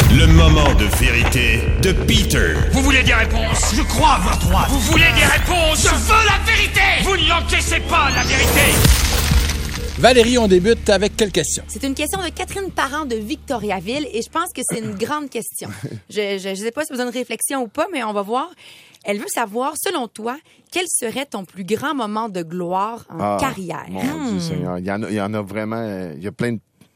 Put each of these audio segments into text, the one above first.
Le moment de vérité de Peter. Vous voulez des réponses? Je crois à votre droite. Vous voulez des réponses? Je veux la vérité! Vous ne l'encaissez pas, la vérité! Valérie, on débute avec quelle question? C'est une question de Catherine Parent de Victoriaville et je pense que c'est une grande question. Je sais pas si vous avez une réflexion ou pas, mais on va voir. Elle veut savoir, selon toi, quel serait ton plus grand moment de gloire en carrière? Mon Dieu Seigneur, il y en a vraiment... Il y a plein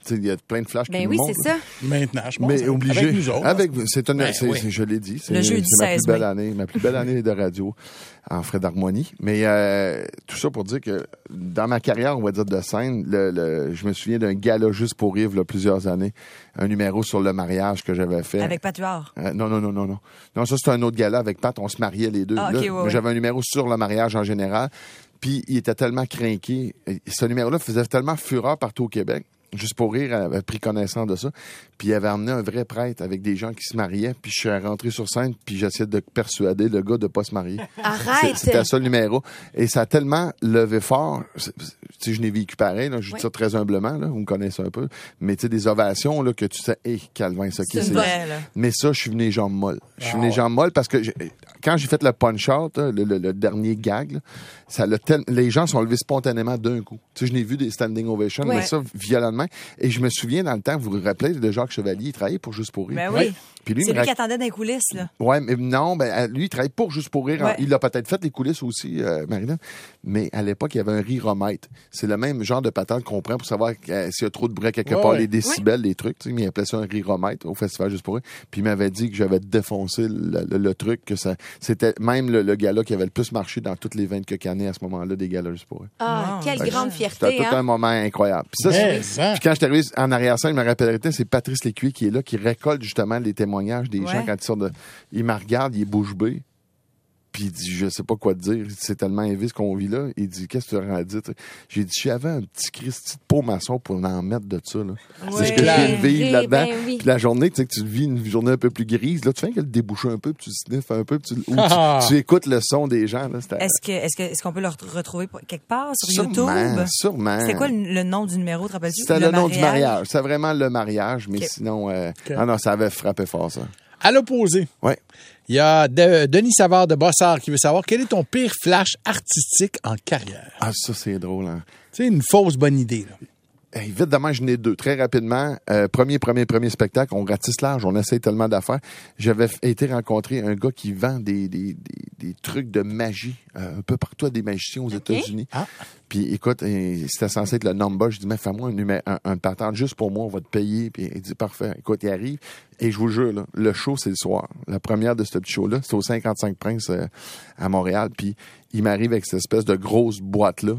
de flashs qui nous oui, montrent. c'est ça. Maintenant, je pense. Mais obligé. Avec nous autres. Oui. Je l'ai dit. Le jeudi c'est 16 ma plus belle année de radio en frais d'harmonie. Mais tout ça pour dire que dans ma carrière, on va dire de scène, je me souviens d'un gala juste pour rire, là, plusieurs années. Un numéro sur le mariage que j'avais fait. Avec Pat Huard. Non. Non, ça, c'était un autre gala avec Pat. On se mariait les deux. Ah, là, okay, ouais. J'avais un numéro sur le mariage en général. Puis, il était tellement crinqué. Ce numéro-là faisait tellement fureur partout au Québec. Juste pour rire, avait pris connaissance de ça. Puis il avait amené un vrai prêtre avec des gens qui se mariaient. Puis je suis rentré sur scène, puis j'essayais de persuader le gars de pas se marier. Arrête! C'était ça le numéro. Et ça a tellement levé fort. Tu sais, je n'ai vécu pareil, là. Je dis ça très humblement, là. Vous me connaissez un peu. Mais tu sais, des ovations, là, que tu sais, Calvin, ça qui c'est vrai, là. Mais ça, je suis venu les jambes molles. Je suis venu les jambes molles parce que quand j'ai fait le punch-out, le dernier gag, là, les gens sont levés spontanément d'un coup. Tu sais, je n'ai vu des standing ovations, mais ça, violemment. Et je me souviens dans le temps, vous vous rappelez de Jacques Chevalier, il travaillait pour Juste pour rire. Ben oui. Puis lui, c'est lui qui attendait dans les coulisses, là. Ouais, mais non, lui, il travaille pour Juste pour rire. Ouais. Il a peut-être fait les coulisses aussi, Marilyn. Mais à l'époque, il y avait un riromètre. C'est le même genre de patente qu'on prend pour savoir s'il y a trop de bruit quelque part, les décibels, les trucs. Tu sais, mais il appelait ça un riromètre au festival Juste pour rire. Puis il m'avait dit que j'avais défoncé le truc, que ça, c'était même le gala qui avait le plus marché dans toutes les 20 quelques années à ce moment-là des galas Juste pour rire. Ah, quelle grande fierté, C'était tout un moment incroyable. Puis ça, puis quand je suis arrivé en arrière-scène, je me rappellerai, c'est Patrice Lécuyer qui est là, qui récolte justement les témoignages des gens quand ils sortent de... Il me regarde, il est bouche bée, puis il dit, je sais pas quoi te dire, c'est tellement élevé ce qu'on vit là. Il dit, qu'est-ce que tu aurais à dire? J'ai dit, j'avais un petit Christy de pot maçon pour en mettre de ça, là. C'est ce que je viens de vivre là-dedans. Puis la journée, tu sais, que tu vis une journée un peu plus grise, là, tu fais que le déboucher un peu, puis tu sniffes un peu, puis tu écoutes le son des gens, là. Est-ce qu'on peut le retrouver quelque part sur Sûrement, YouTube? Sûrement. C'était quoi le nom du numéro, te rappelles-tu? C'était le nom du mariage. C'était vraiment le mariage, mais sinon, non, ça avait frappé fort, ça. À l'opposé, il y a Denis Savard de Brossard qui veut savoir quel est ton pire flash artistique en carrière. Ah, ça, c'est drôle, hein? Tu sais, une fausse bonne idée, là. Hey, vite demain, je n'ai deux. Très rapidement, premier spectacle, on ratisse large, on essaye tellement d'affaires. J'avais été rencontrer un gars qui vend des trucs de magie un peu partout à des magiciens aux États-Unis. Ah. Puis écoute, c'était censé être le number. Je dis, mais fais-moi un patente juste pour moi, on va te payer. Puis il dit, parfait. Écoute, il arrive. Et je vous jure, là, le show, c'est le soir. La première de ce petit show-là, c'est au 55 Princes à Montréal. Puis il m'arrive avec cette espèce de grosse boîte-là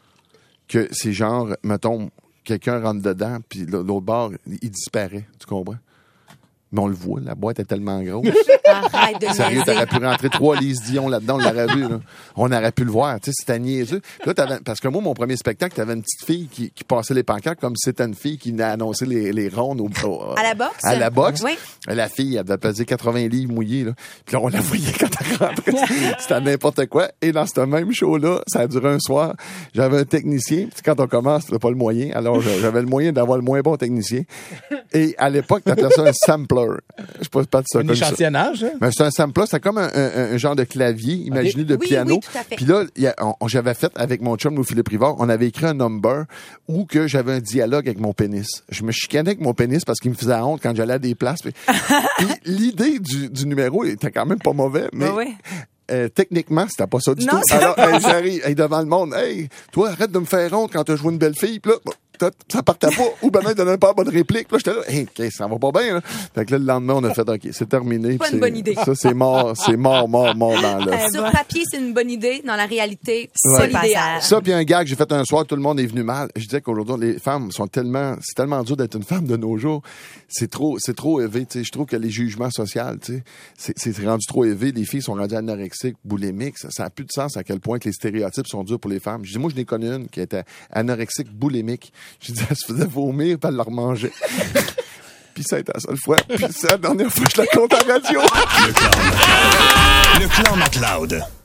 que c'est genre, mettons, quelqu'un rentre dedans, puis l'autre bord, il disparaît. Tu comprends? Mais on le voit, la boîte est tellement grosse. Arrête de Sérieux, t'aurais pu rentrer 3 Lise Dion là-dedans, on l'aurait vu. Là. On aurait pu le voir. Tu sais, c'était niaiseux. Là, parce que moi, mon premier spectacle, t'avais une petite fille qui passait les pancartes comme si c'était une fille qui a annoncé les rondes à la boxe? À la boxe. Oui. La fille, elle devait peser 80 livres mouillés. Là. Puis là, on la voyait quand elle rentrait. C'était n'importe quoi. Et dans ce même show-là, ça a duré un soir. J'avais un technicien. Quand on commence, t'as pas le moyen. Alors, j'avais le moyen d'avoir le moins bon technicien. Et à l'époque, t'appelais ça un sampler. Je sais pas de ça. Un échantillonnage, hein? Mais c'est un sampler, c'est comme un genre de clavier, imaginé de piano. Oui, tout à fait. Puis là, j'avais fait avec mon chum Louis-Philippe Rivard, on avait écrit un number où que j'avais un dialogue avec mon pénis. Je me chicanais avec mon pénis parce qu'il me faisait honte quand j'allais à des places. Puis l'idée du numéro était quand même pas mauvais, mais... techniquement, c'était pas ça du tout. Alors, j'arrive devant le monde. Hey, toi, arrête de me faire honte quand t'as joué une belle fille. Puis là, ça partait pas. Ou ben, il donnait pas la bonne réplique. Puis là, j'étais là, hey, okay, ça va pas bien. Là. Fait que là, le lendemain, on a fait, OK, c'est terminé. Pas une bonne idée. Ça, c'est mort dans l'œuf. Sur papier, c'est une bonne idée. Dans la réalité, c'est l'idéal. Ça, puis un gag que j'ai fait un soir, tout le monde est venu mal. Je disais qu'aujourd'hui, les femmes c'est tellement dur d'être une femme de nos jours. C'est trop élevé, tu sais. Je trouve que les jugements sociaux, tu sais, c'est rendu trop élevé. Les filles sont rendues anorexiques, boulimiques. Ça a plus de sens à quel point que les stéréotypes sont durs pour les femmes. Je dis, moi, je n'ai connu une qui était anorexique, boulimique. Je dis, elle se faisait vomir, puis elle la remangeait. Puis ça a été la seule fois. Puis c'est la dernière fois que je la compte à radio. Le clan MacLeod.